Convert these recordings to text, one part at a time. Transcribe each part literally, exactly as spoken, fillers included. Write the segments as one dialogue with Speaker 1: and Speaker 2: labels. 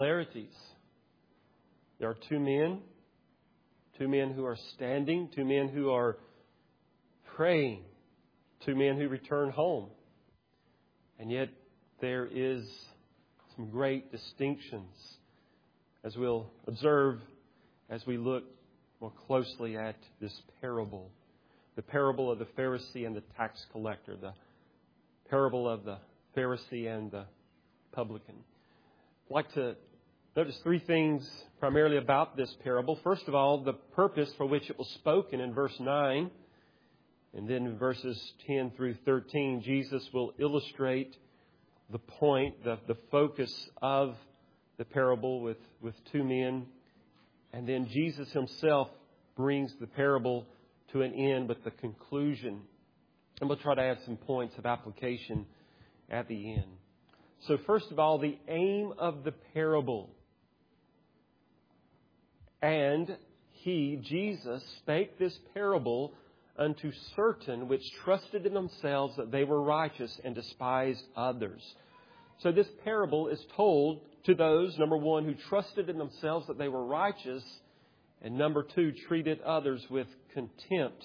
Speaker 1: similarities. There are two men, two men who are standing, two men who are praying, two men who return home. And yet there is some great distinctions, as we'll observe as we look more closely at this parable. The parable of the Pharisee and the tax collector. The parable of the Pharisee and the publican. I'd like to notice three things primarily about this parable. First of all, the purpose for which it was spoken in verse nine. And then in verses ten through thirteen, Jesus will illustrate the point, the, the focus of the parable with, with two men. And then Jesus himself brings the parable to an end with the conclusion. And we'll try to add some points of application at the end. So first of all, the aim of the parable. And he, Jesus, spake this parable unto certain which trusted in themselves that they were righteous and despised others. So this parable is told to those, number one, who trusted in themselves that they were righteous, and number two, treated others with contempt.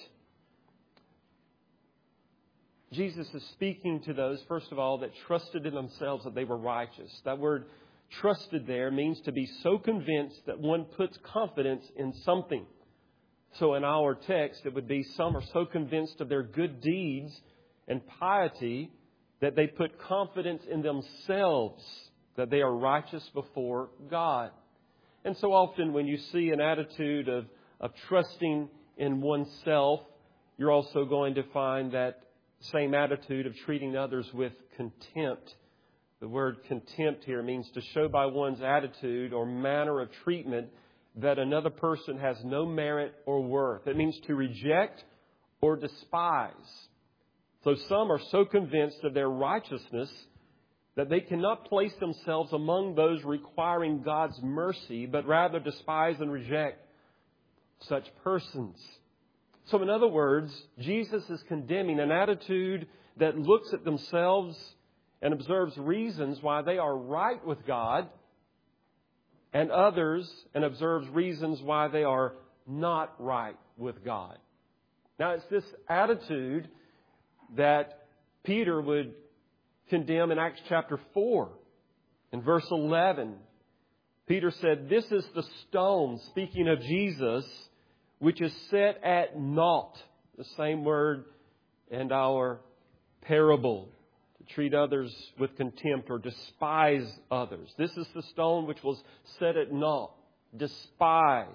Speaker 1: Jesus is speaking to those, first of all, that trusted in themselves that they were righteous. That word trusted there means to be so convinced that one puts confidence in something. So in our text, it would be some are so convinced of their good deeds and piety that they put confidence in themselves that they are righteous before God. And so often when you see an attitude of, of trusting in oneself, you're also going to find that same attitude of treating others with contempt. The word contempt here means to show by one's attitude or manner of treatment that another person has no merit or worth. It means to reject or despise. So some are so convinced of their righteousness that they cannot place themselves among those requiring God's mercy, but rather despise and reject such persons. So in other words, Jesus is condemning an attitude that looks at themselves and observes reasons why they are right with God, and others and observes reasons why they are not right with God. Now it's this attitude that Peter would condemn in Acts chapter four. In verse eleven, Peter said, "This is the stone," speaking of Jesus, "which is set at naught." The same word in our parable. To treat others with contempt or despise others. This is the stone which was set at naught. Despise.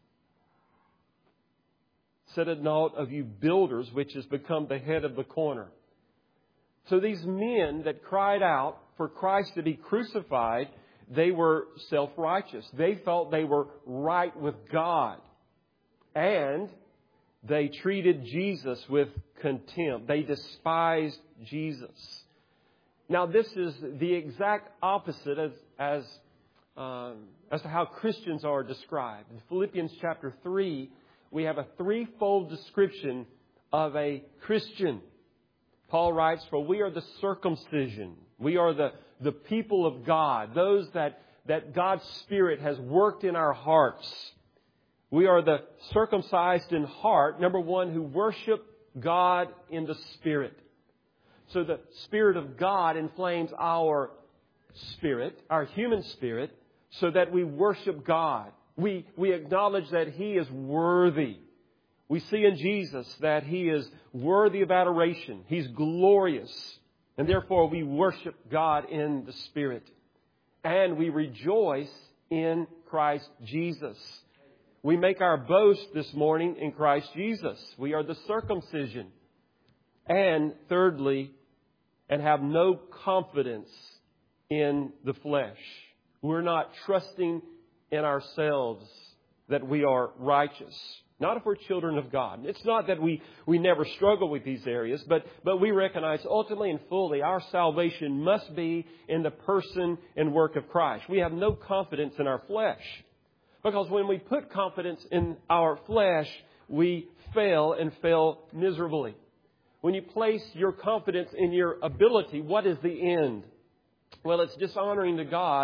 Speaker 1: Set at naught of you builders, which has become the head of the corner. So these men that cried out for Christ to be crucified, they were self-righteous. They felt they were right with God. And they treated Jesus with contempt. They despised Jesus. Now this is the exact opposite as, as, um, as to how Christians are described. In Philippians chapter three, we have a threefold description of a Christian. Paul writes, "For we are the circumcision." We are the, the people of God. Those that, that God's Spirit has worked in our hearts. We are the circumcised in heart. Number one, who worship God in the Spirit. So the Spirit of God inflames our spirit, our human spirit, so that we worship God. We, we acknowledge that He is worthy. We see in Jesus that He is worthy of adoration. He's glorious. And therefore we worship God in the Spirit. And we rejoice in Christ Jesus. We make our boast this morning in Christ Jesus. We are the circumcision. And thirdly, and have no confidence in the flesh. We're not trusting in ourselves that we are righteous. Not if we're children of God. It's not that we, we never struggle with these areas, but, but we recognize ultimately and fully our salvation must be in the person and work of Christ. We have no confidence in our flesh. Because when we put confidence in our flesh, we fail and fail miserably. When you place your confidence in your ability, what is the end? Well, it's dishonoring to God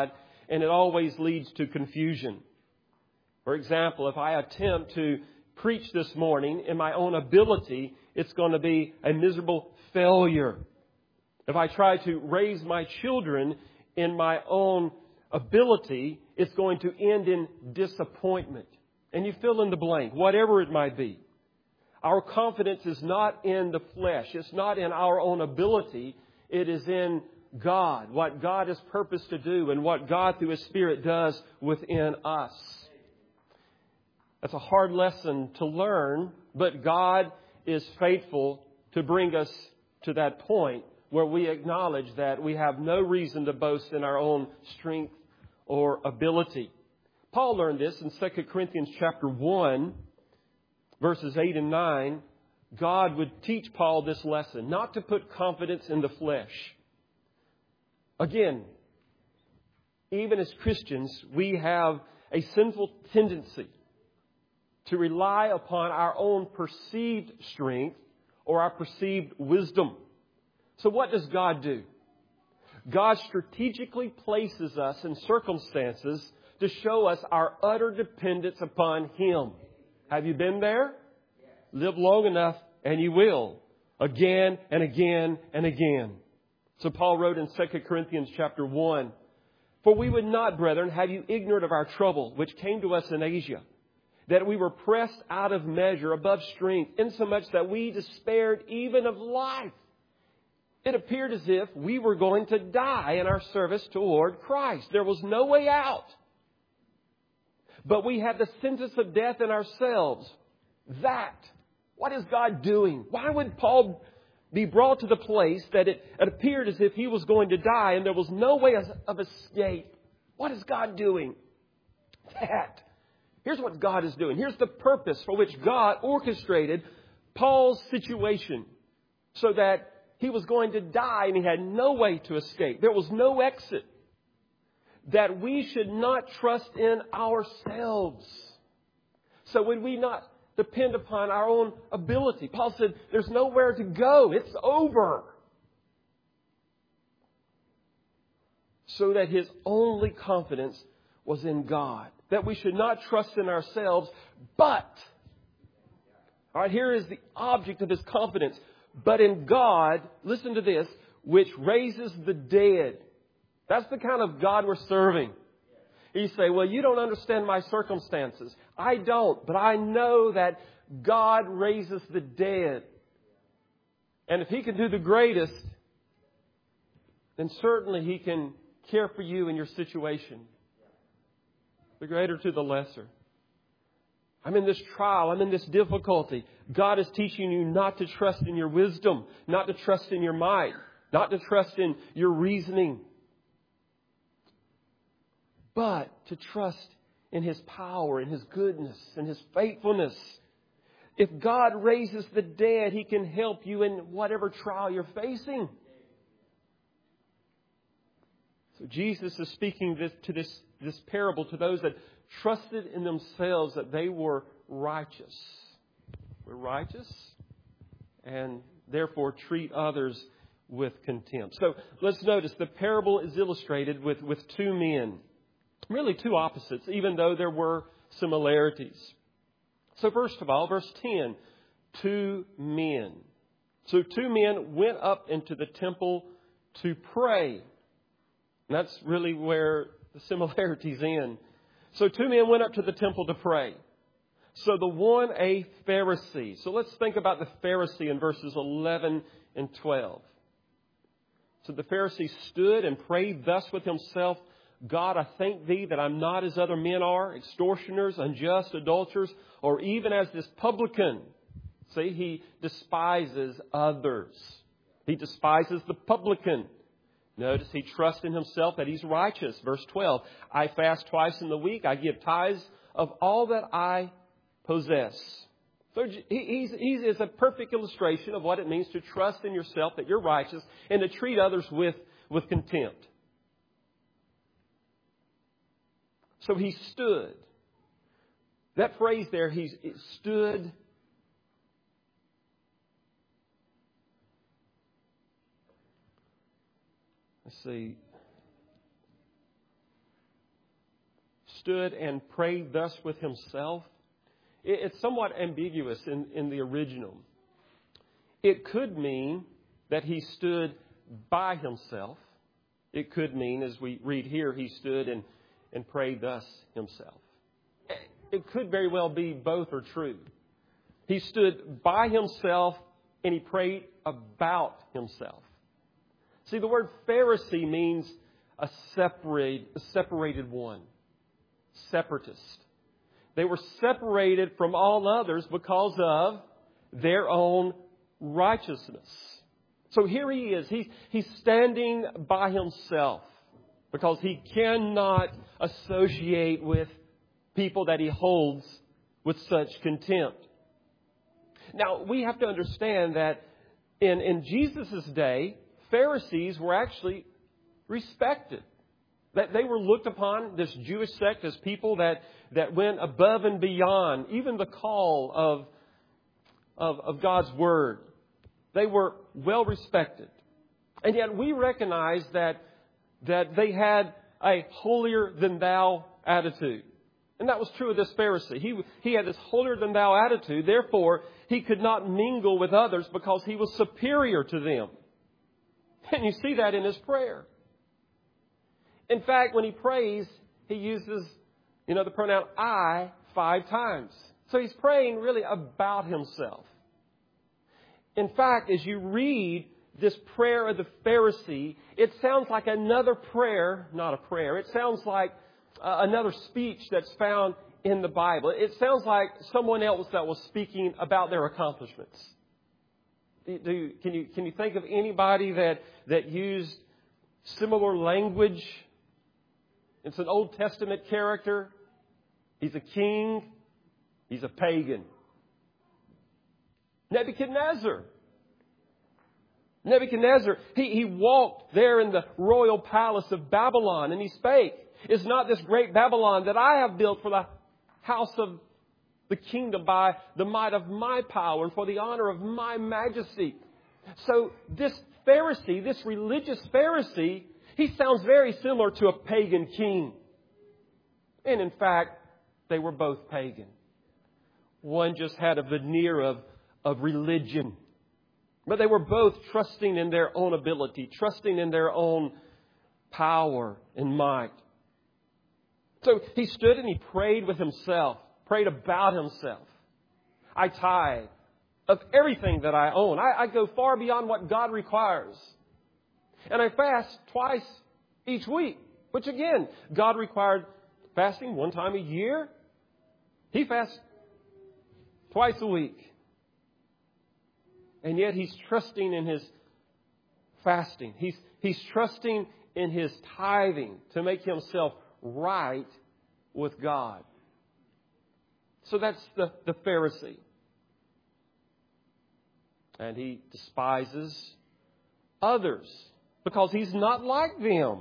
Speaker 1: and it always leads to confusion. For example, if I attempt to preach this morning in my own ability, it's going to be a miserable failure. If I try to raise my children in my own ability, it's going to end in disappointment. And you fill in the blank, whatever it might be. Our confidence is not in the flesh. It's not in our own ability. It is in God, what God has purposed to do and what God through His Spirit does within us. That's a hard lesson to learn, but God is faithful to bring us to that point where we acknowledge that we have no reason to boast in our own strength or ability. Paul learned this in Second Corinthians chapter one, verses eight and nine. God would teach Paul this lesson, not to put confidence in the flesh. Again, even as Christians, we have a sinful tendency to rely upon our own perceived strength or our perceived wisdom. So what does God do? God strategically places us in circumstances to show us our utter dependence upon Him. Have you been there? Live long enough and you will. Again and again and again. So Paul wrote in Second Corinthians chapter one, "For we would not, brethren, have you ignorant of our trouble, which came to us in Asia, that we were pressed out of measure above strength, insomuch that we despaired even of life. It appeared as if we were going to die in our service toward Christ. There was no way out. But we had the sentence of death in ourselves." That. What is God doing? Why would Paul be brought to the place that it, it appeared as if he was going to die and there was no way of, of escape? What is God doing? That. Here's what God is doing. Here's the purpose for which God orchestrated Paul's situation so that he was going to die and he had no way to escape. There was no exit. That we should not trust in ourselves. So would we not depend upon our own ability? Paul said, there's nowhere to go. It's over. So that his only confidence was in God. That we should not trust in ourselves, but, all right, here is the object of his confidence. But in God, listen to this, which raises the dead. That's the kind of God we're serving. You say, well, you don't understand my circumstances. I don't, but I know that God raises the dead. And if He can do the greatest, then certainly He can care for you in your situation. The greater to the lesser. I'm in this trial. I'm in this difficulty. God is teaching you not to trust in your wisdom, not to trust in your might, not to trust in your reasoning, but to trust in His power, in His goodness, in His faithfulness. If God raises the dead, He can help you in whatever trial you're facing. So Jesus is speaking this, to this, this parable to those that trusted in themselves that they were righteous. We're righteous and therefore treat others with contempt. So let's notice the parable is illustrated with, with two men. Really two opposites, even though there were similarities. So first of all, verse ten, two men. So two men went up into the temple to pray. And that's really where the similarities end. So two men went up to the temple to pray. So the one, a Pharisee. So let's think about the Pharisee in verses eleven and twelve. So the Pharisee stood and prayed thus with himself, God, I thank Thee that I'm not as other men are, extortioners, unjust, adulterers, or even as this publican. See, he despises others. He despises the publican. Notice he trusts in himself that he's righteous. Verse twelve, I fast twice in the week. I give tithes of all that I possess. So he's, he's is a perfect illustration of what it means to trust in yourself that you're righteous and to treat others with, with contempt. So he stood. That phrase there, he stood. Let's see. stood and prayed thus with himself, it's somewhat ambiguous in, in the original. It could mean that he stood by himself. It could mean, as we read here, he stood and, and prayed thus himself. It could very well be both are true. He stood by himself and he prayed about himself. See, the word Pharisee means a separate, a separated one, separatist. They were separated from all others because of their own righteousness. So here he is. He's, he's standing by himself because he cannot associate with people that he holds with such contempt. Now, we have to understand that in, in Jesus' day, Pharisees were actually respected. That they were looked upon, this Jewish sect, as people that, that went above and beyond even the call of, of, of God's Word. They were well respected. And yet we recognize that, that they had a holier-than-thou attitude. And that was true of this Pharisee. He, he had this holier-than-thou attitude. Therefore, he could not mingle with others because he was superior to them. And you see that in his prayer. In fact, when he prays, he uses, you know, the pronoun I five times. So he's praying really about himself. In fact, as you read this prayer of the Pharisee, it sounds like another prayer, not a prayer. It sounds like uh, another speech that's found in the Bible. It sounds like someone else that was speaking about their accomplishments. Do, do, can you can you think of anybody that, that used similar language? It's an Old Testament character. He's a king. He's a pagan. Nebuchadnezzar. Nebuchadnezzar, he, he walked there in the royal palace of Babylon and he spake, "Is not this great Babylon that I have built for the house of the kingdom by the might of my power and for the honor of my majesty?" So this Pharisee, this religious Pharisee, he sounds very similar to a pagan king. And in fact, they were both pagan. One just had a veneer of, of religion. But they were both trusting in their own ability, trusting in their own power and might. So he stood and he prayed with himself, prayed about himself. I tithe of everything that I own. I, I go far beyond what God requires. And I fast twice each week, which again, God required fasting one time a year. He fasts twice a week. And yet he's trusting in his fasting. He's, he's trusting in his tithing to make himself right with God. So that's the, the Pharisee. And he despises others because he's not like them.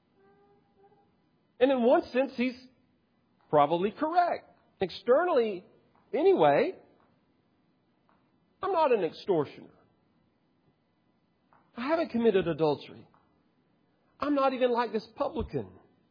Speaker 1: And in one sense, he's probably correct. Externally, anyway, I'm not an extortioner. I haven't committed adultery. I'm not even like this publican.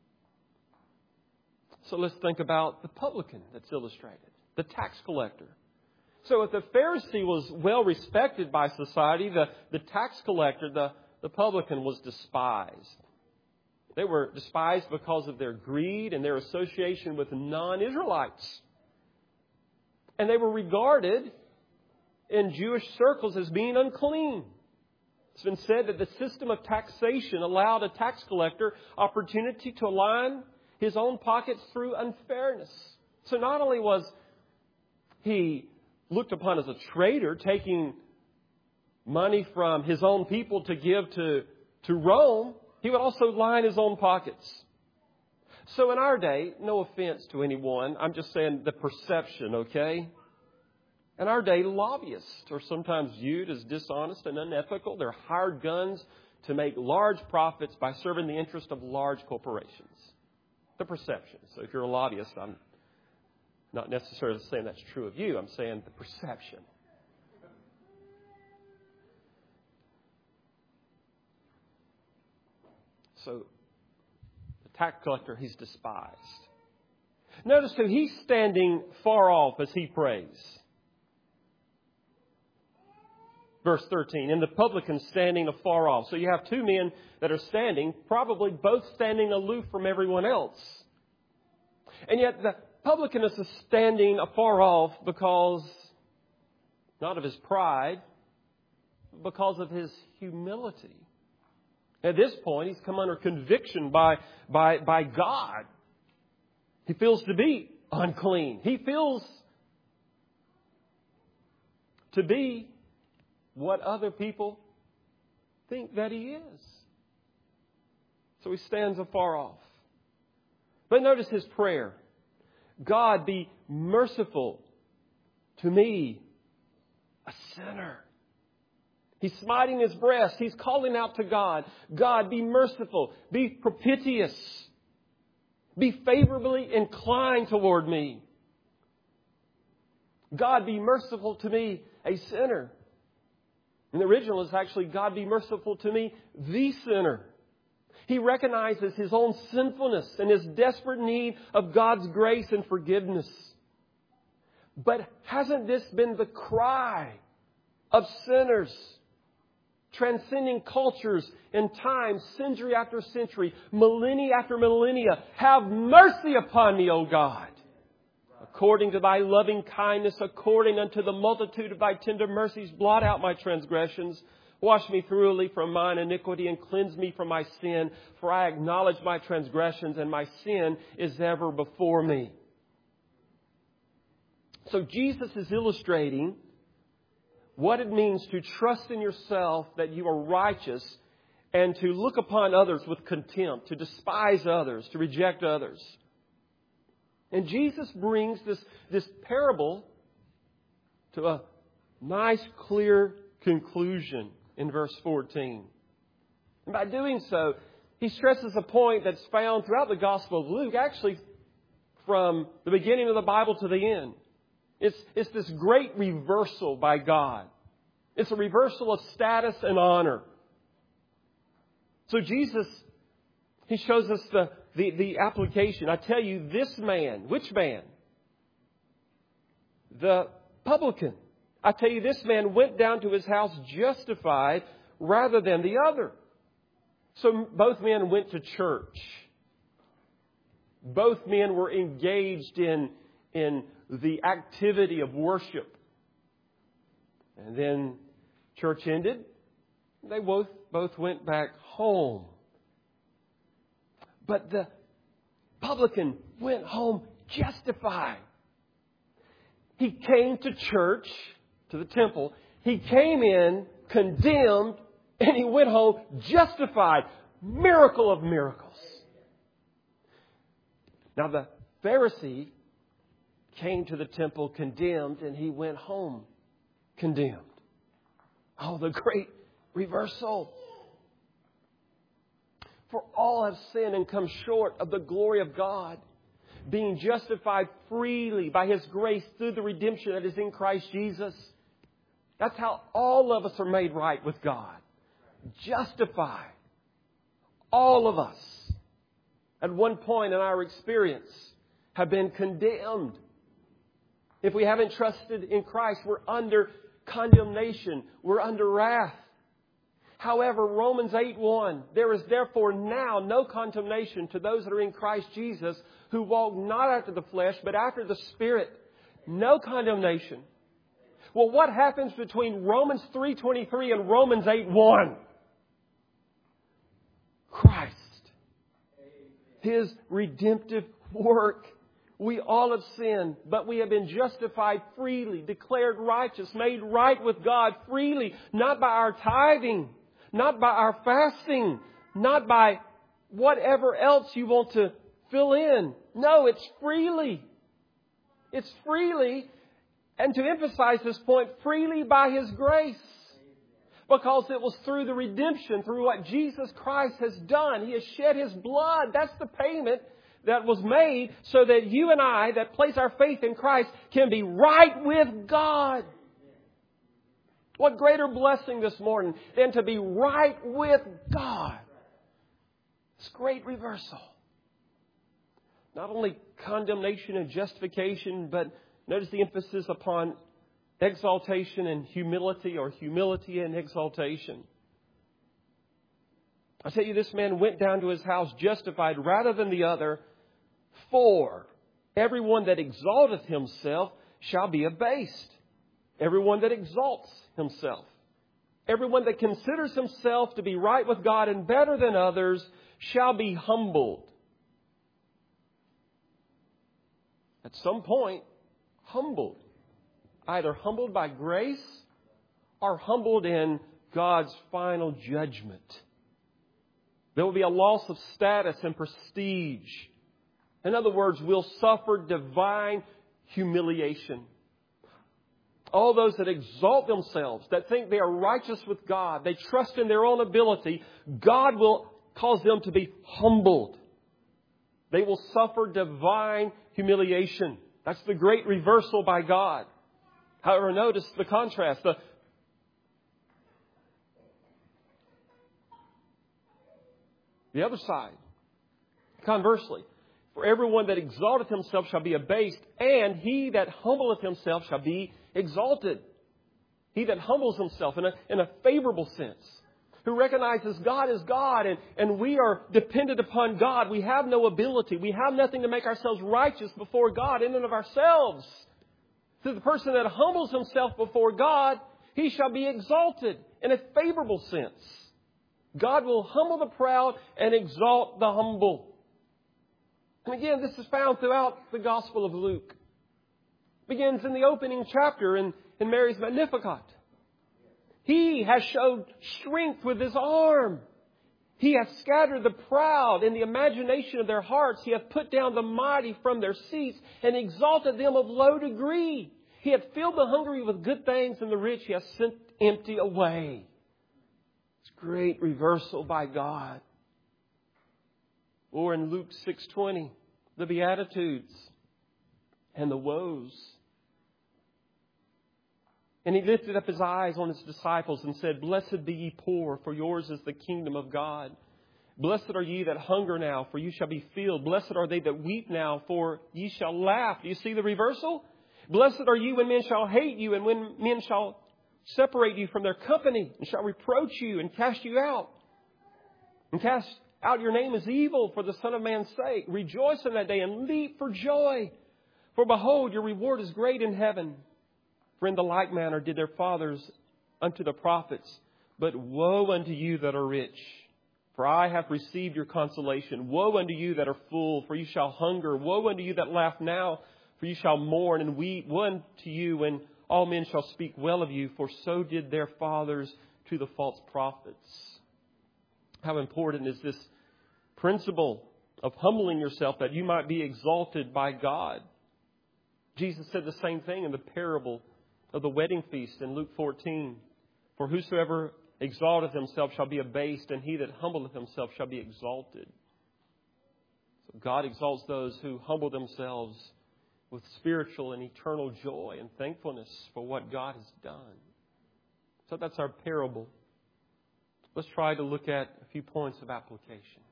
Speaker 1: So let's think about the publican that's illustrated, the tax collector. So if the Pharisee was well respected by society, the, the tax collector, the, the publican, was despised. They were despised because of their greed and their association with non-Israelites. And they were regarded in Jewish circles as being unclean. It's been said that the system of taxation allowed a tax collector opportunity to align his own pockets through unfairness. So not only was he looked upon as a traitor, taking money from his own people to give to, to Rome, he would also line his own pockets. So in our day, no offense to anyone, I'm just saying the perception, okay? In our day, lobbyists are sometimes viewed as dishonest and unethical. They're hired guns to make large profits by serving the interest of large corporations. The perception. So if you're a lobbyist, I'm not necessarily saying that's true of you. I'm saying the perception. So the tax collector, he's despised. Notice too, he's standing far off as he prays. Verse thirteen, and the publican standing afar off. So you have two men that are standing, probably both standing aloof from everyone else. And yet the publican is standing afar off because, not of his pride, but because of his humility. At this point, he's come under conviction by, by, by God. He feels to be unclean. He feels to be what other people think that he is. So he stands afar off. But notice his prayer. God, be merciful to me, a sinner. He's smiting his breast. He's calling out to God. God, be merciful. Be propitious. Be favorably inclined toward me. God, be merciful to me, a sinner. In the original, it's actually, God, be merciful to me, the sinner. He recognizes his own sinfulness and his desperate need of God's grace and forgiveness. But hasn't this been the cry of sinners, transcending cultures and times, century after century, millennia after millennia? Have mercy upon me, O God. According to thy loving kindness, according unto the multitude of thy tender mercies, blot out my transgressions. Wash me thoroughly from mine iniquity and cleanse me from my sin. For I acknowledge my transgressions, and my sin is ever before me. So Jesus is illustrating what it means to trust in yourself that you are righteous and to look upon others with contempt, to despise others, to reject others. And Jesus brings this, this parable to a nice, clear conclusion in verse fourteen. And by doing so, he stresses a point that's found throughout the Gospel of Luke, actually from the beginning of the Bible to the end. It's, it's this great reversal by God. It's a reversal of status and honor. So Jesus, he shows us the, the, the application. I tell you, this man, which man? The publican. I tell you, this man went down to his house justified rather than the other. So both men went to church. Both men were engaged in, in the activity of worship. And then church ended. They both, both went back home. But the publican went home justified. He came to church, to the temple. He came in condemned, and he went home justified. Miracle of miracles. Now the Pharisee came to the temple condemned, and he went home condemned. Oh, the great reversal. For all have sinned and come short of the glory of God, being justified freely by His grace through the redemption that is in Christ Jesus. That's how all of us are made right with God. Justified. All of us, at one point in our experience, have been condemned. If we haven't trusted in Christ, we're under condemnation. We're under wrath. However, Romans eight one, there is therefore now no condemnation to those that are in Christ Jesus, who walk not after the flesh, but after the Spirit. No condemnation. Well, what happens between Romans three twenty-three and Romans eight one? Christ. His redemptive work. We all have sinned, but we have been justified freely, declared righteous, made right with God freely, not by our tithing, not by our fasting, not by whatever else you want to fill in. No, it's freely. It's freely, and to emphasize this point, freely by His grace. Because it was through the redemption, through what Jesus Christ has done. He has shed His blood. That's the payment that was made so that you and I that place our faith in Christ can be right with God. What greater blessing this morning than to be right with God. It's great reversal. not only condemnation and justification, but notice the emphasis upon exaltation and humility, or humility and exaltation. I tell you, this man went down to his house justified rather than the other. For everyone that exalteth himself shall be abased. Everyone that exalts himself. Everyone that considers himself to be right with God and better than others shall be humbled. At some point, humbled. Either humbled by grace or humbled in God's final judgment. There will be a loss of status and prestige. In other words, we'll suffer divine humiliation. All those that exalt themselves, that think they are righteous with God, they trust in their own ability, God will cause them to be humbled. They will suffer divine humiliation. That's the great reversal by God. However, notice the contrast. The, the other side. Conversely, for everyone that exalteth himself shall be abased, and he that humbleth himself shall be exalted. He that humbles himself in a, in a favorable sense, who recognizes God is God and, and we are dependent upon God. We have no ability. We have nothing to make ourselves righteous before God in and of ourselves. So the person that humbles himself before God, he shall be exalted in a favorable sense. God will humble the proud and exalt the humble. And again, this is found throughout the Gospel of Luke. It begins in the opening chapter in, in Mary's Magnificat. He has showed strength with His arm. He hath scattered the proud in the imagination of their hearts. He hath put down the mighty from their seats and exalted them of low degree. He hath filled the hungry with good things, and the rich He hath sent empty away. It's great reversal by God. Or in Luke six twenty, the Beatitudes and the woes. And He lifted up His eyes on His disciples and said, Blessed be ye poor, for yours is the kingdom of God. Blessed are ye that hunger now, for you shall be filled. Blessed are they that weep now, for ye shall laugh. Do you see the reversal? Blessed are you when men shall hate you, and when men shall separate you from their company, and shall reproach you, and cast you out. And cast out your name as evil for the Son of Man's sake. Rejoice in that day, and leap for joy. For behold, your reward is great in heaven. For in the like manner did their fathers unto the prophets. But woe unto you that are rich, for I have received your consolation. Woe unto you that are full, for you shall hunger. Woe unto you that laugh now, for you shall mourn and weep. Woe unto you when all men shall speak well of you, for so did their fathers to the false prophets. How important is this principle of humbling yourself that you might be exalted by God? Jesus said the same thing in the parable of the wedding feast in Luke fourteen. For whosoever exalteth himself shall be abased, and he that humbleth himself shall be exalted. So God exalts those who humble themselves with spiritual and eternal joy and thankfulness for what God has done. So that's our parable. Let's try to look at a few points of application.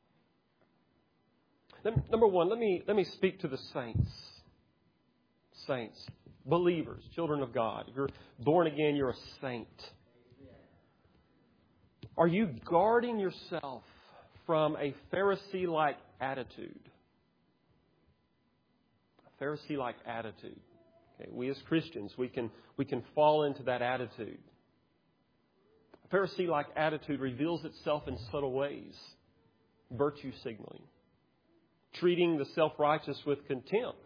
Speaker 1: Number one, let me let me speak to the saints. Saints. Believers, children of God. If you're born again, you're a saint. Are you guarding yourself from a Pharisee-like attitude? A Pharisee-like attitude. Okay, we as Christians, we can we can fall into that attitude. A Pharisee-like attitude reveals itself in subtle ways. Virtue signaling. Treating the self-righteous with contempt.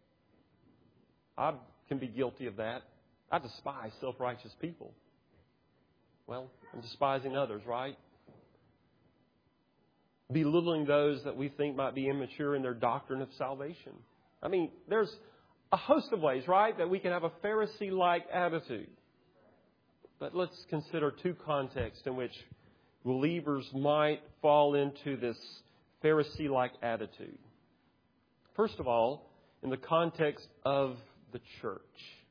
Speaker 1: I can be guilty of that. I despise self-righteous people. Well, I'm despising others, right? Belittling those that we think might be immature in their doctrine of salvation. I mean, there's a host of ways, right, that we can have a Pharisee-like attitude. But let's consider two contexts in which believers might fall into this Pharisee-like attitude. First of all, in the context of the church.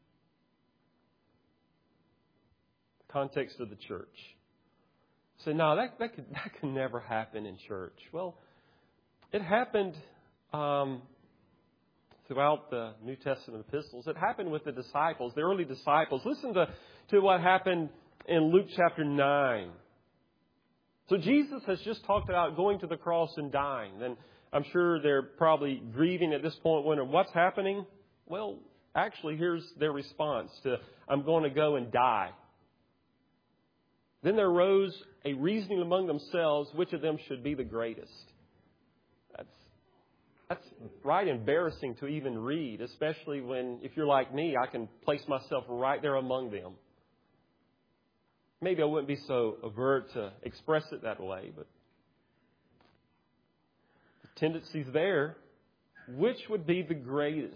Speaker 1: The context of the church. So, no, that, that, could, that could never happen in church. Well, it happened um, throughout the New Testament epistles. It happened with the disciples, the early disciples. Listen to, to what happened in Luke chapter nine. So Jesus has just talked about going to the cross and dying. And I'm sure they're probably grieving at this point, wondering what's happening. Well, actually, here's their response to, I'm going to go and die. Then there arose a reasoning among themselves, which of them should be the greatest. That's, that's right embarrassing to even read, especially when, if you're like me, I can place myself right there among them. Maybe I wouldn't be so overt to express it that way, but the tendency's there. Which would be the greatest?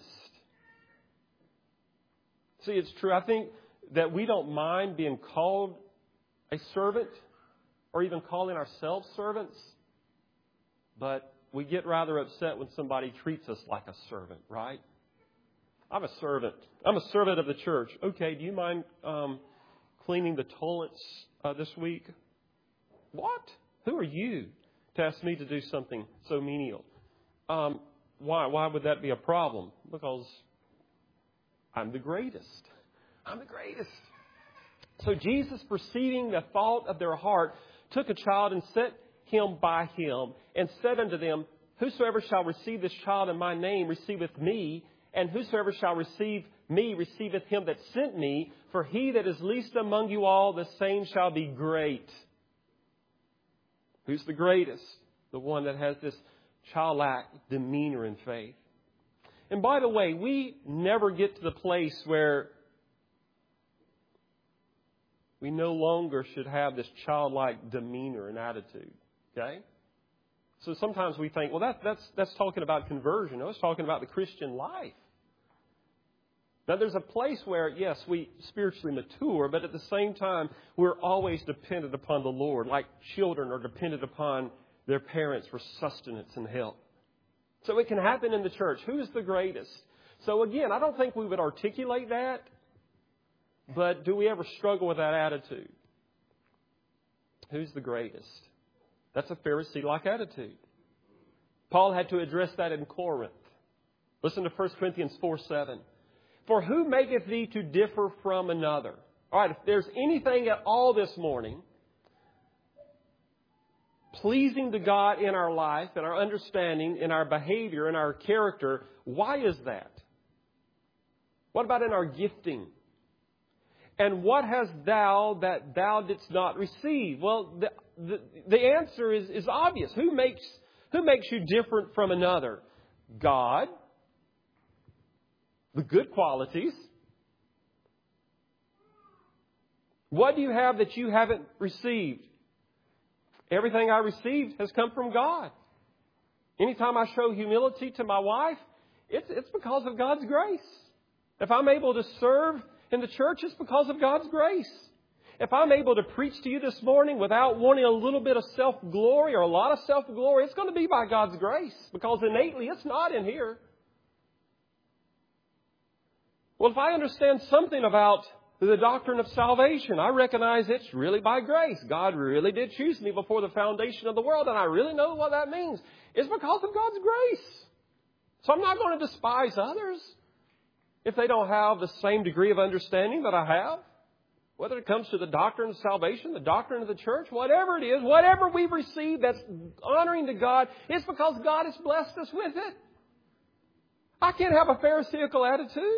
Speaker 1: See, it's true. I think that we don't mind being called a servant or even calling ourselves servants, but we get rather upset when somebody treats us like a servant, right? I'm a servant. I'm a servant of the church. Okay, do you mind um, cleaning the toilets uh, this week? What? Who are you to ask me to do something so menial? Um, why? Why would that be a problem? Because I'm the greatest. I'm the greatest. So Jesus, perceiving the thought of their heart, took a child and set him by him, and said unto them, Whosoever shall receive this child in my name receiveth me, and whosoever shall receive me receiveth him that sent me. For he that is least among you all, the same shall be great. Who's the greatest? The one that has this childlike demeanor and faith. And by the way, we never get to the place where we no longer should have this childlike demeanor and attitude. Okay? So sometimes we think, well, that, that's, that's talking about conversion. No, it's talking about the Christian life. Now, there's a place where, yes, we spiritually mature, but at the same time, we're always dependent upon the Lord, like children are dependent upon their parents for sustenance and help. So it can happen in the church. Who is the greatest? So again, I don't think we would articulate that, but do we ever struggle with that attitude? Who's the greatest? That's a Pharisee-like attitude. Paul had to address that in Corinth. Listen to First Corinthians four seven. For who maketh thee to differ from another? All right, if there's anything at all this morning pleasing to God in our life, in our understanding, in our behavior, in our character, why is that? What about in our gifting? And what hast thou that thou didst not receive? Well, the, the, the answer is, is obvious. Who makes, who makes you different from another? God. The good qualities. What do you have that you haven't received? Everything I received has come from God. Anytime I show humility to my wife, it's, it's because of God's grace. If I'm able to serve in the church, it's because of God's grace. If I'm able to preach to you this morning without wanting a little bit of self-glory or a lot of self-glory, it's going to be by God's grace, because innately it's not in here. Well, if I understand something about the doctrine of salvation, I recognize it's really by grace. God really did choose me before the foundation of the world, and I really know what that means. It's because of God's grace. So I'm not going to despise others if they don't have the same degree of understanding that I have. Whether it comes to the doctrine of salvation, the doctrine of the church, whatever it is, whatever we've received that's honoring to God, it's because God has blessed us with it. I can't have a Pharisaical attitude.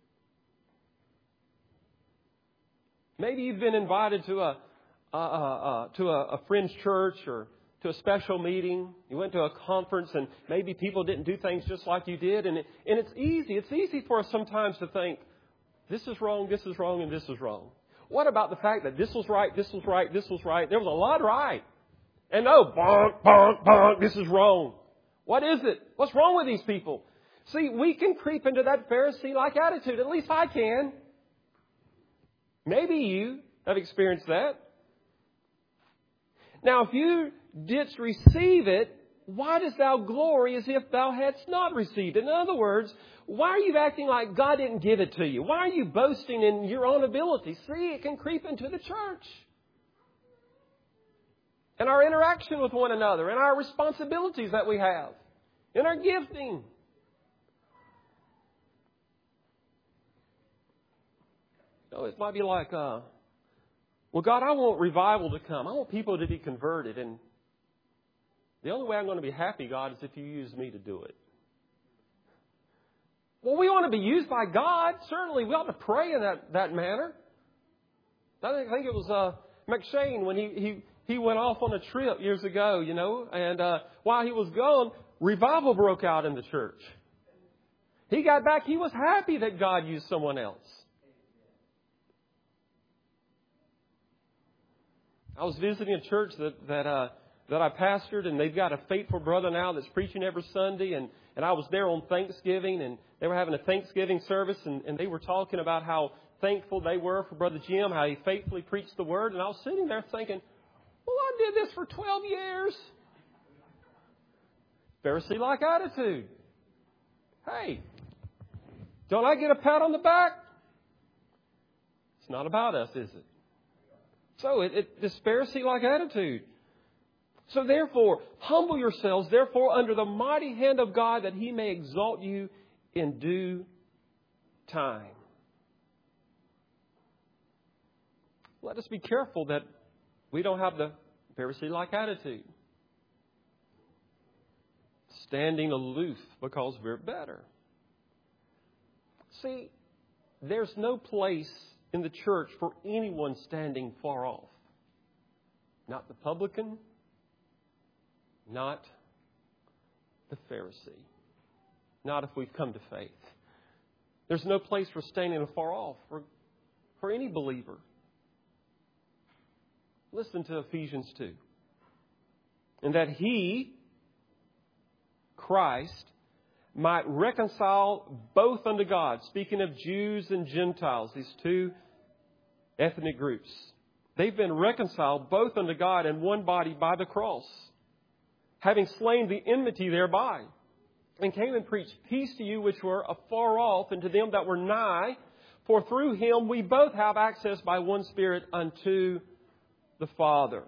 Speaker 1: Maybe you've been invited to a, uh, uh, to a, a friend's church or to a special meeting. You went to a conference and maybe people didn't do things just like you did. And, it, and it's easy. It's easy for us sometimes to think, this is wrong, this is wrong, and this is wrong. What about the fact that this was right, this was right, this was right? There was a lot right. And oh, bonk, bonk, bonk, this is wrong. What is it? What's wrong with these people? See, we can creep into that Pharisee-like attitude. At least I can. Maybe you have experienced that. Now, if you didst receive it, why dost thou glory as if thou hadst not received it? In other words, why are you acting like God didn't give it to you? Why are you boasting in your own ability? See, it can creep into the church. And our interaction with one another and our responsibilities that we have. in our gifting. You know, it might be like, uh, well, God, I want revival to come. I want people to be converted. And the only way I'm going to be happy, God, is if you use me to do it. Well, we want to be used by God. Certainly, we ought to pray in that, that manner. I think, I think it was uh, McShane when he, he, he went off on a trip years ago, you know, and uh, while he was gone, revival broke out in the church. He got back. He was happy that God used someone else. I was visiting a church that that uh, that I pastored, and they've got a faithful brother now that's preaching every Sunday. And, and I was there on Thanksgiving, and they were having a Thanksgiving service, and, and they were talking about how thankful they were for Brother Jim, how he faithfully preached the Word. And I was sitting there thinking, well, I did this for twelve years. Pharisee-like attitude. Hey, don't I get a pat on the back? It's not about us, is it? So it, it this Pharisee-like attitude. So therefore, humble yourselves, therefore, under the mighty hand of God, that He may exalt you in due time. Let us be careful that we don't have the Pharisee-like attitude. Standing aloof because we're better. See, there's no place in the church for anyone standing far off. Not the publican, not the Pharisee. Not if we've come to faith. There's no place for standing far off for, for any believer. Listen to Ephesians two. And that He, Christ, might reconcile both unto God. Speaking of Jews and Gentiles, these two ethnic groups. They've been reconciled both unto God in one body by the cross, having slain the enmity thereby, and came and preached peace to you which were afar off, and to them that were nigh. For through Him we both have access by one Spirit unto the Father.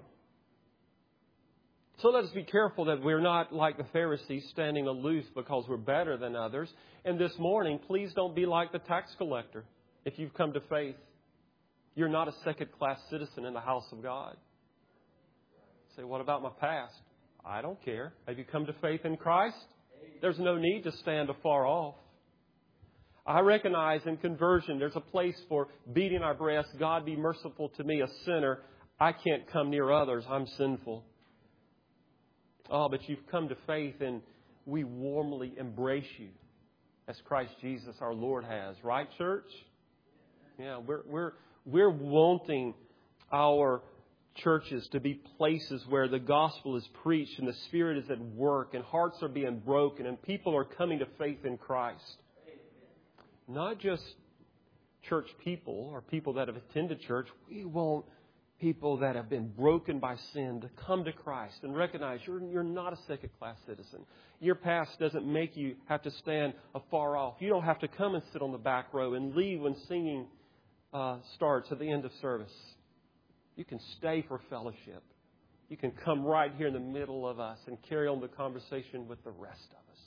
Speaker 1: So let us be careful that we're not like the Pharisees, standing aloof because we're better than others. And this morning, please don't be like the tax collector. If you've come to faith, you're not a second-class citizen in the house of God. Say, what about my past? I don't care. Have you come to faith in Christ? There's no need to stand afar off. I recognize in conversion there's a place for beating our breast. God, be merciful to me, a sinner. I can't come near others. I'm sinful. Oh, but you've come to faith, and we warmly embrace you as Christ Jesus our Lord has. Right, church? Yeah, we're we're we're wanting our churches to be places where the gospel is preached and the Spirit is at work and hearts are being broken and people are coming to faith in Christ. Not just church people or people that have attended church. We want people that have been broken by sin to come to Christ and recognize you're, you're not a second-class citizen. Your past doesn't make you have to stand afar off. You don't have to come and sit on the back row and leave when singing uh, starts at the end of service. You can stay for fellowship. You can come right here in the middle of us and carry on the conversation with the rest of us.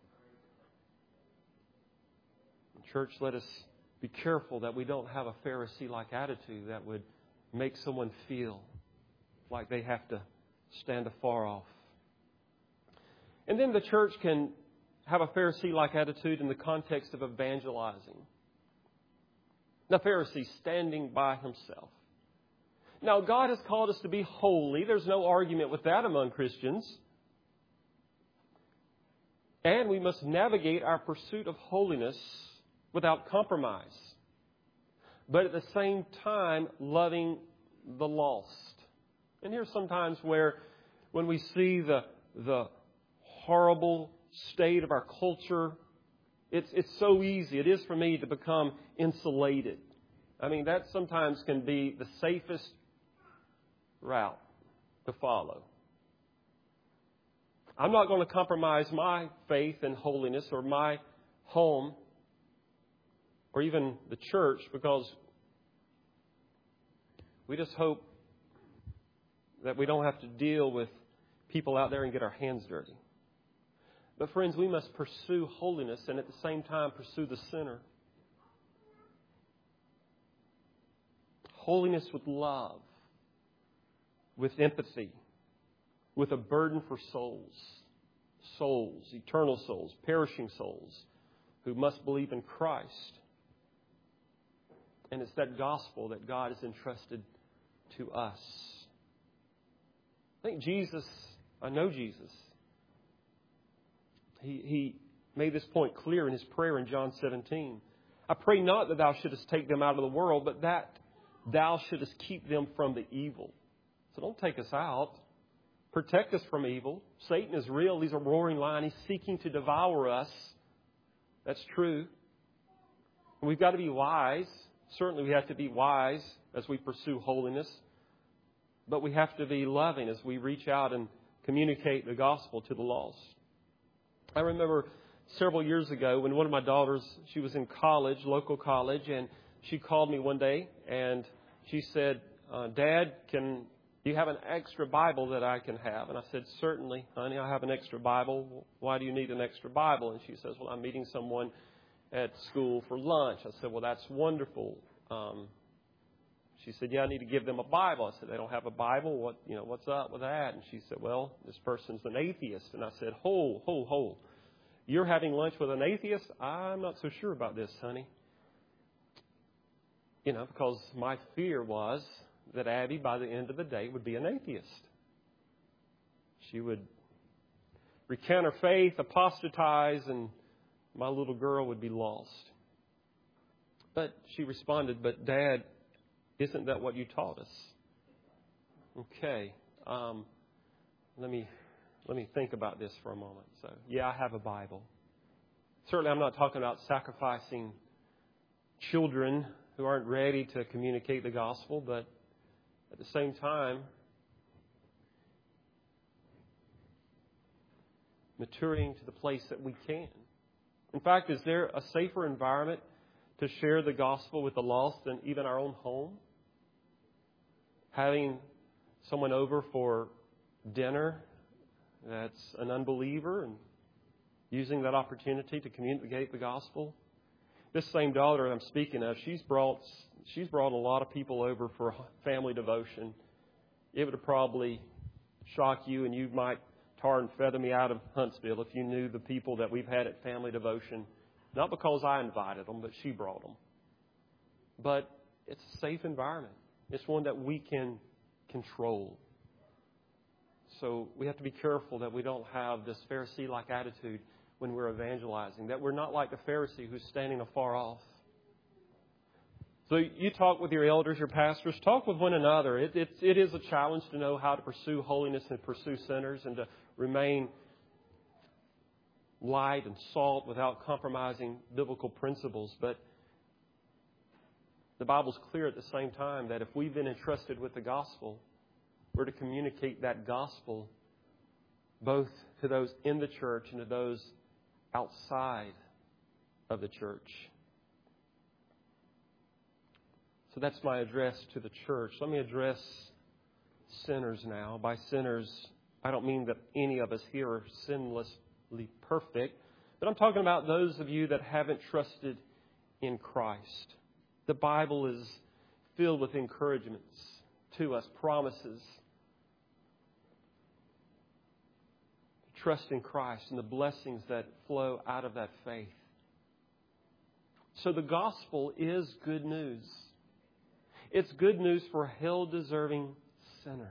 Speaker 1: Church, let us be careful that we don't have a Pharisee-like attitude that would make someone feel like they have to stand afar off. And then the church can have a Pharisee-like attitude in the context of evangelizing. The Pharisee standing by himself. Now, God has called us to be holy. There's no argument with that among Christians. And we must navigate our pursuit of holiness without compromise. But at the same time, loving the lost. And here's sometimes where when we see the the horrible state of our culture, it's it's so easy. It is for me to become insulated. I mean, that sometimes can be the safest route to follow. I'm not going to compromise my faith and holiness or my home or even the church because we just hope that we don't have to deal with people out there and get our hands dirty. But friends, we must pursue holiness and at the same time pursue the sinner. Holiness with love, with empathy, with a burden for souls. Souls, eternal souls, perishing souls who must believe in Christ. And it's that gospel that God has entrusted to us. I think Jesus, I know Jesus. He, he made this point clear in His prayer in John seventeen. I pray not that Thou shouldest take them out of the world, but that Thou shouldest keep them from the evil. So don't take us out. Protect us from evil. Satan is real. He's a roaring lion. He's seeking to devour us. That's true. And we've got to be wise. Certainly we have to be wise as we pursue holiness. But we have to be loving as we reach out and communicate the gospel to the lost. I remember several years ago when one of my daughters, she was in college, local college, and she called me one day and she said, uh, Dad, can do you have an extra Bible that I can have? And I said, certainly, honey, I have an extra Bible. Why do you need an extra Bible? And she says, well, I'm meeting someone at school for lunch. I said, well, that's wonderful. Um, she said, yeah, I need to give them a Bible. I said, they don't have a Bible? What, you know, what's up with that? And she said, well, this person's an atheist. And I said, ho, ho, ho. You're having lunch with an atheist? I'm not so sure about this, honey. You know, because my fear was that Abby, by the end of the day, would be an atheist. She would recant her faith, apostatize, and my little girl would be lost. But she responded, but Dad, isn't that what you taught us? Okay. Um, let me let me think about this for a moment. So, yeah, I have a Bible. Certainly I'm not talking about sacrificing children who aren't ready to communicate the gospel, but at the same time, maturing to the place that we can. In fact, is there a safer environment to share the gospel with the lost than even our own home? Having someone over for dinner that's an unbeliever and using that opportunity to communicate the gospel. This same daughter I'm speaking of, she's brought she's brought a lot of people over for family devotion. It would have probably shock you, and you might tar and feather me out of Huntsville if you knew the people that we've had at family devotion. Not because I invited them, but she brought them. But it's a safe environment. It's one that we can control. So we have to be careful that we don't have this Pharisee-like attitude when we're evangelizing, that we're not like the Pharisee who's standing afar off. So you talk with your elders, your pastors, talk with one another. It, it, it is a challenge to know how to pursue holiness and pursue sinners and to remain light and salt without compromising biblical principles. But the Bible's clear at the same time that if we've been entrusted with the gospel, we're to communicate that gospel both to those in the church and to those outside of the church. So that's my address to the church. Let me address sinners now. By sinners, I don't mean that any of us here are sinlessly perfect, but I'm talking about those of you that haven't trusted in Christ. The Bible is filled with encouragements to us, promises. Trust in Christ and the blessings that flow out of that faith. So the gospel is good news. It's good news for hell-deserving sinners.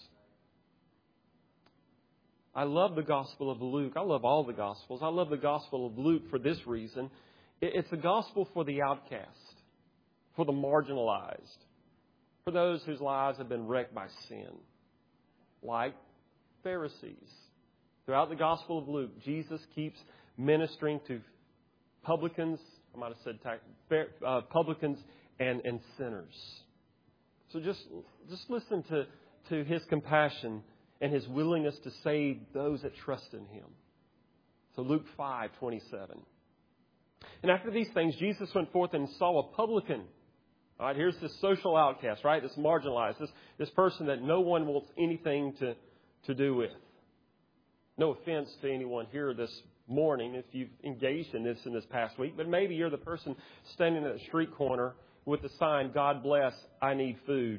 Speaker 1: I love the Gospel of Luke. I love all the Gospels. I love the Gospel of Luke for this reason. It's a gospel for the outcast, for the marginalized, for those whose lives have been wrecked by sin, like Pharisees. Throughout the Gospel of Luke, Jesus keeps ministering to publicans, I might have said uh, publicans and, and sinners. So just, just listen to, to His compassion and His willingness to save those that trust in Him. So Luke five twenty-seven. And after these things, Jesus went forth and saw a publican. All right, here's this social outcast, right? This marginalized, this, this person that no one wants anything to, to do with. No offense to anyone here, this morning if you've engaged in this in this past week, but maybe you're the person standing at a street corner with the sign, God bless, I need food.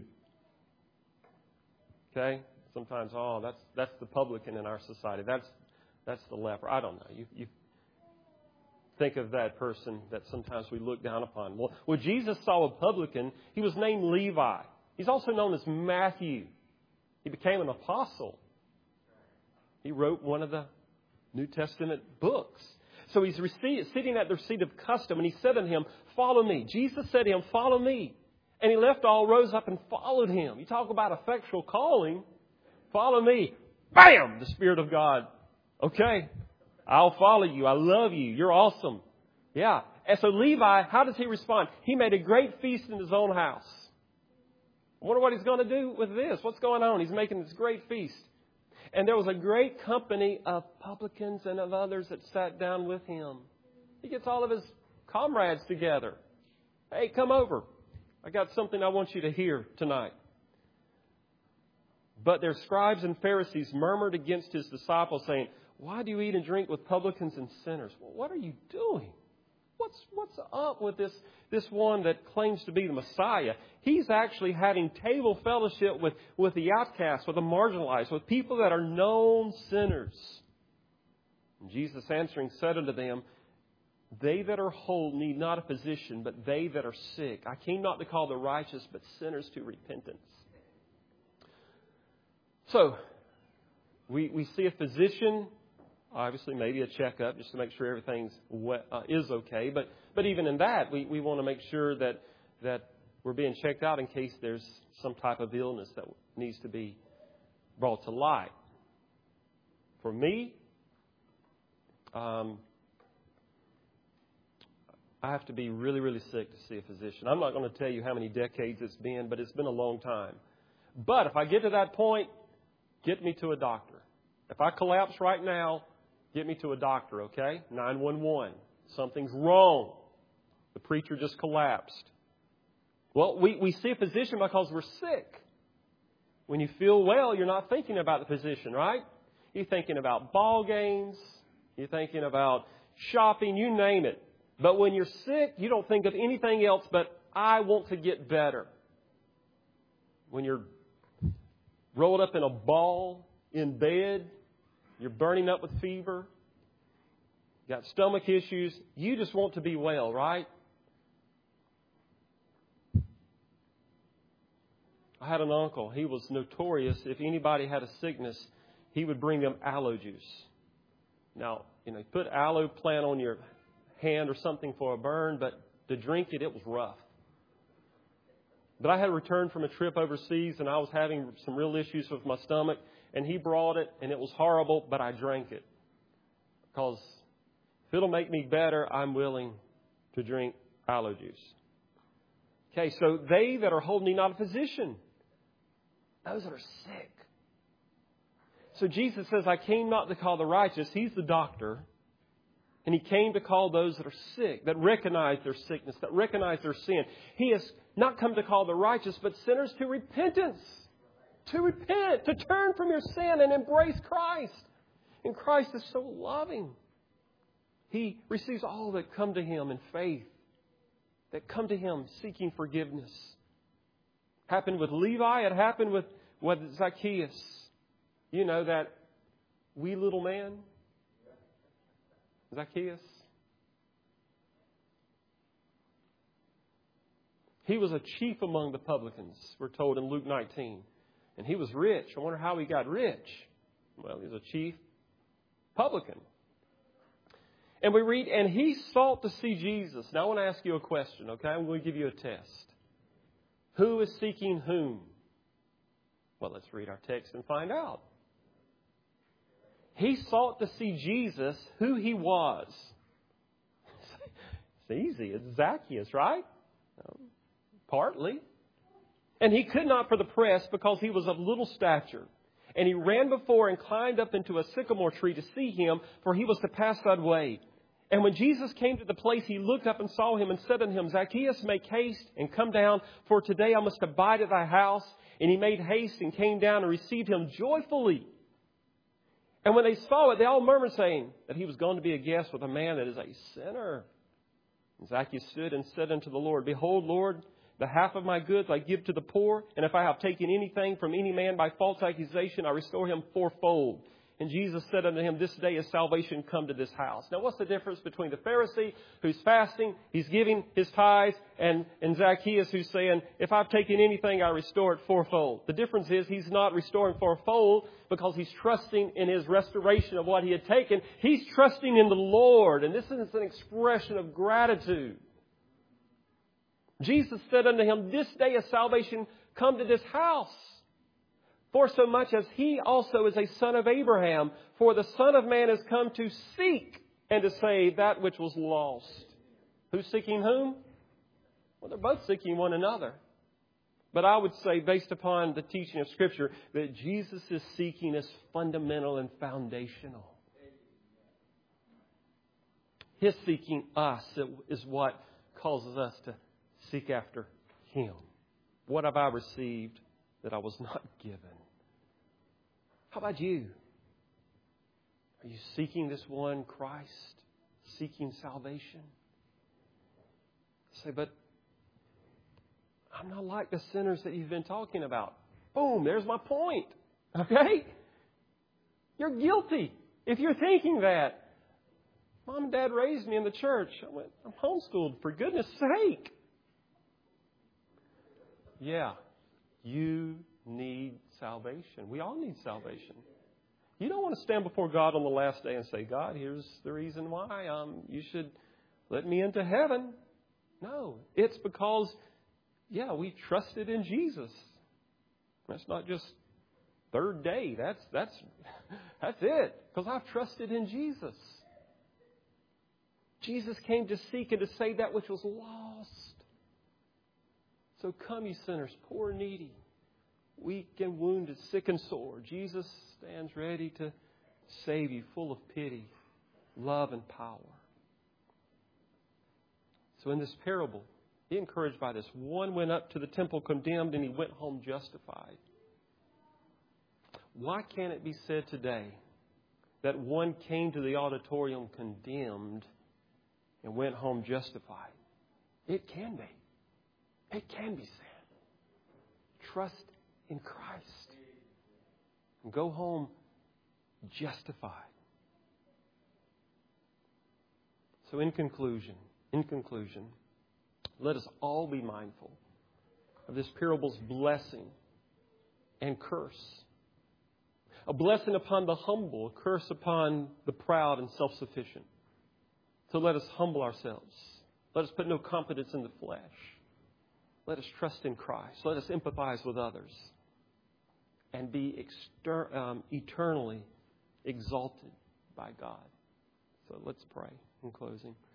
Speaker 1: Okay? Sometimes, oh, that's that's the publican in our society. That's that's the leper. I don't know. You, you think of that person that sometimes we look down upon. Well, when Jesus saw a publican, he was named Levi. He's also known as Matthew. He became an apostle. He wrote one of the New Testament books. So he's received, sitting at their seat of custom, and he said unto him, follow me. Jesus said to him, follow me. And he left all, rose up, and followed him. You talk about effectual calling. Follow me. Bam! The Spirit of God. Okay, I'll follow you. I love you. You're awesome. Yeah. And so Levi, how does he respond? He made a great feast in his own house. I wonder what he's going to do with this. What's going on? He's making this great feast. And there was a great company of publicans and of others that sat down with him. He gets all of his comrades together. Hey, come over. I got something I want you to hear tonight. But their scribes and Pharisees murmured against his disciples, saying, why do you eat and drink with publicans and sinners? Well, what are you doing? What's what's up with this, this one that claims to be the Messiah? He's actually having table fellowship with, with the outcasts, with the marginalized, with people that are known sinners. And Jesus answering said unto them, they that are whole need not a physician, but they that are sick. I came not to call the righteous, but sinners to repentance. So, we, we see a physician, obviously maybe a checkup just to make sure everything's uh, is okay. But but even in that, we, we want to make sure that that we're being checked out in case there's some type of illness that needs to be brought to light. For me, um, I have to be really, really sick to see a physician. I'm not going to tell you how many decades it's been, but it's been a long time. But if I get to that point, get me to a doctor. If I collapse right now, get me to a doctor, okay? nine one one. Something's wrong. The preacher just collapsed. Well, we, we see a physician because we're sick. When you feel well, you're not thinking about the physician, right? You're thinking about ball games. You're thinking about shopping, you name it. But when you're sick, you don't think of anything else but, I want to get better. When you're rolled up in a ball in bed, you're burning up with fever, you got stomach issues, you just want to be well, right? I had an uncle. He was notorious. If anybody had a sickness, he would bring them aloe juice. Now, you know, you put aloe plant on your hand or something for a burn, but to drink it, it was rough. But I had returned from a trip overseas, and I was having some real issues with my stomach, and he brought it, and it was horrible, but I drank it. Because if it'll make me better, I'm willing to drink aloe juice. Okay, so they that are whole need not a physician. Those that are sick. So Jesus says, I came not to call the righteous. He's the doctor. And He came to call those that are sick, that recognize their sickness, that recognize their sin. He has not come to call the righteous, but sinners to repentance. To repent, to turn from your sin and embrace Christ. And Christ is so loving. He receives all that come to Him in faith, that come to Him seeking forgiveness. Happened with Levi. It happened with, with Zacchaeus. You know, that wee little man, Zacchaeus. He was a chief among the publicans, we're told in Luke nineteen. And he was rich. I wonder how he got rich. Well, he was a chief publican. And we read, and he sought to see Jesus. Now I want to ask you a question, okay? I'm going to give you a test. Who is seeking whom? Well, let's read our text and find out. He sought to see Jesus, who He was. It's easy. It's Zacchaeus, right? Partly. And he could not for the press because he was of little stature. And he ran before and climbed up into a sycamore tree to see Him, for he was to pass that way. And when Jesus came to the place, he looked up and saw him and said unto him, Zacchaeus, make haste and come down, for today I must abide at thy house. And he made haste and came down and received him joyfully. And when they saw it, they all murmured, saying that he was going to be a guest with a man that is a sinner. And Zacchaeus stood and said unto the Lord, Behold, Lord, the half of my goods I give to the poor, and if I have taken anything from any man by false accusation, I restore him fourfold. And Jesus said unto him, This day is salvation come to this house. Now, what's the difference between the Pharisee who's fasting, he's giving his tithes, and, and Zacchaeus who's saying, if I've taken anything, I restore it fourfold? The difference is he's not restoring fourfold because he's trusting in his restoration of what he had taken. He's trusting in the Lord. And this is an expression of gratitude. Jesus said unto him, This day is salvation come to this house. For so much as he also is a son of Abraham, for the Son of Man has come to seek and to save that which was lost. Who's seeking whom? Well, they're both seeking one another. But I would say, based upon the teaching of Scripture, that Jesus' seeking is fundamental and foundational. His seeking us is what causes us to seek after Him. What have I received that I was not given? How about you? Are you seeking this one Christ? Seeking salvation? Say, but I'm not like the sinners that you've been talking about. Boom, there's my point. Okay? You're guilty if you're thinking that. Mom and Dad raised me in the church. I went, I'm homeschooled, for goodness sake. Yeah, you need salvation. We all need salvation. You don't want to stand before God on the last day and say, God, here's the reason why um, you should let me into heaven. No, it's because, yeah, we trusted in Jesus. That's not just third day. That's that's that's it. Because I've trusted in Jesus. Jesus came to seek and to save that which was lost. So come, you sinners, poor and needy, weak and wounded, sick and sore. Jesus stands ready to save you, full of pity, love, and power. So in this parable, be encouraged by this. One went up to the temple condemned, and he went home justified. Why can't it be said today that one came to the auditorium condemned and went home justified? It can be. It can be said. Trust in Christ and go home justified. So in conclusion, in conclusion, let us all be mindful of this parable's blessing and curse. A blessing upon the humble, a curse upon the proud and self-sufficient. So let us humble ourselves. Let us put no confidence in the flesh. Let us trust in Christ. Let us empathize with others. And be exter- um, eternally exalted by God. So let's pray in closing.